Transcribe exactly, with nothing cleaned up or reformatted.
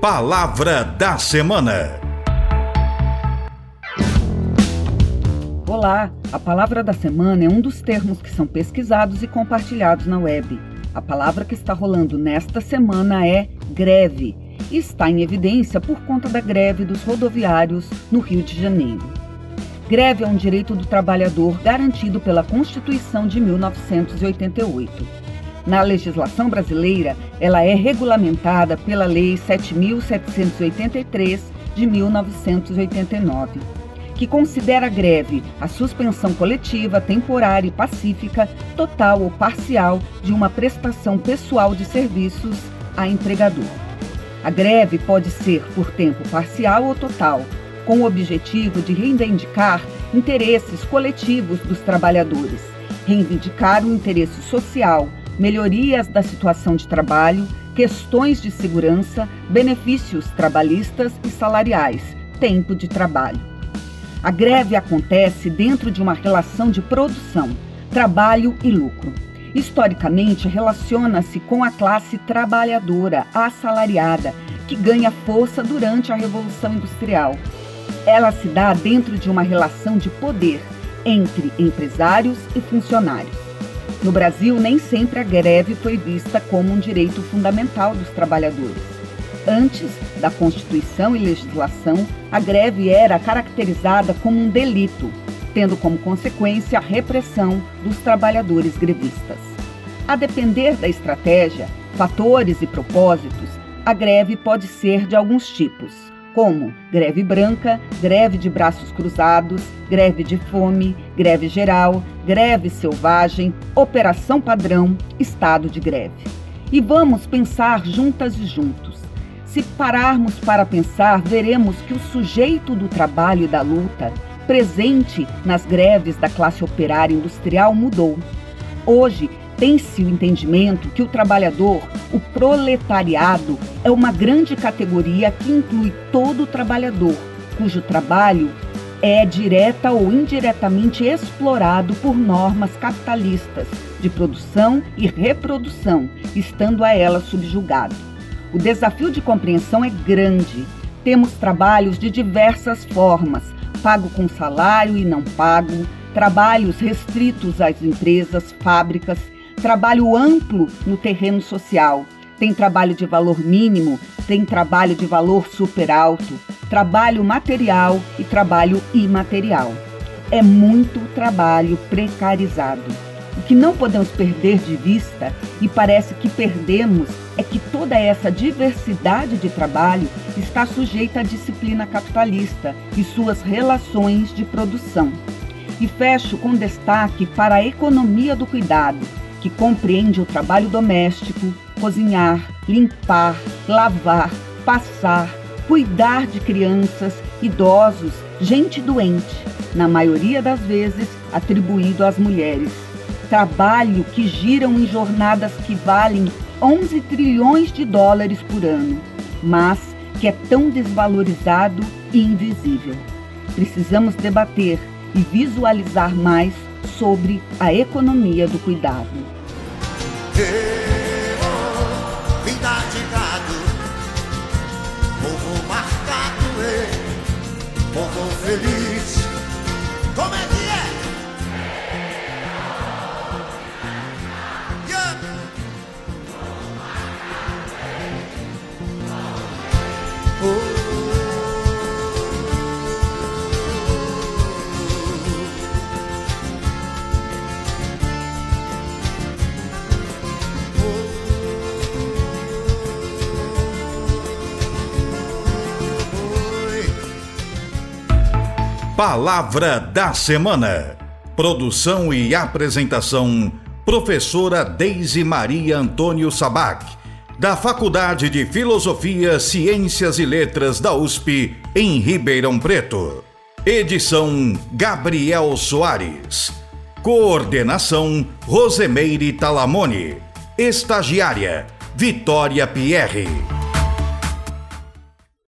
Palavra da Semana. Olá, a Palavra da Semana é um dos termos que são pesquisados e compartilhados na web. A palavra que está rolando nesta semana é greve e está em evidência por conta da greve dos rodoviários no Rio de Janeiro. Greve é um direito do trabalhador garantido pela Constituição de mil novecentos e oitenta e oito. Na legislação brasileira, ela é regulamentada pela Lei sete mil setecentos e oitenta e três de mil novecentos e oitenta e nove, que considera a greve a suspensão coletiva, temporária e pacífica, total ou parcial, de uma prestação pessoal de serviços a empregador. A greve pode ser por tempo parcial ou total, com o objetivo de reivindicar interesses coletivos dos trabalhadores, reivindicar o interesse social, melhorias da situação de trabalho, questões de segurança, benefícios trabalhistas e salariais, tempo de trabalho. A greve acontece dentro de uma relação de produção, trabalho e lucro. Historicamente, relaciona-se com a classe trabalhadora assalariada, que ganha força durante a Revolução Industrial. Ela se dá dentro de uma relação de poder entre empresários e funcionários. No Brasil, nem sempre a greve foi vista como um direito fundamental dos trabalhadores. Antes da Constituição e legislação, a greve era caracterizada como um delito, tendo como consequência a repressão dos trabalhadores grevistas. A depender da estratégia, fatores e propósitos, a greve pode ser de alguns tipos, como greve branca, greve de braços cruzados, greve de fome, greve geral, greve selvagem, operação padrão, estado de greve. E vamos pensar juntas e juntos. Se pararmos para pensar, veremos que o sujeito do trabalho e da luta, presente nas greves da classe operária industrial, mudou. Hoje, tem-se o entendimento que o trabalhador, o proletariado, é uma grande categoria que inclui todo o trabalhador, cujo trabalho é direta ou indiretamente explorado por normas capitalistas de produção e reprodução, estando a elas subjugado. O desafio de compreensão é grande. Temos trabalhos de diversas formas, pago com salário e não pago, trabalhos restritos às empresas, fábricas, trabalho amplo no terreno social. Tem trabalho de valor mínimo, tem trabalho de valor super alto, trabalho material e trabalho imaterial. É muito trabalho precarizado. O que não podemos perder de vista, e parece que perdemos, é que toda essa diversidade de trabalho está sujeita à disciplina capitalista e suas relações de produção. E fecho com destaque para a economia do cuidado, que compreende o trabalho doméstico, cozinhar, limpar, lavar, passar, cuidar de crianças, idosos, gente doente, na maioria das vezes atribuído às mulheres. Trabalho que giram em jornadas que valem onze trilhões de dólares por ano, mas que é tão desvalorizado e invisível. Precisamos debater e visualizar mais sobre a economia do cuidado. Eu, vida de gado, povo marcado, eu, povo feliz. Como é que é? Yeah. Oh. Palavra da Semana. Produção e apresentação, professora Deise Maria Antônio Sabac, da Faculdade de Filosofia, Ciências e Letras da U S P, em Ribeirão Preto. Edição Gabriel Soares. Coordenação Rosemeire Talamone. Estagiária Vitória Pierre.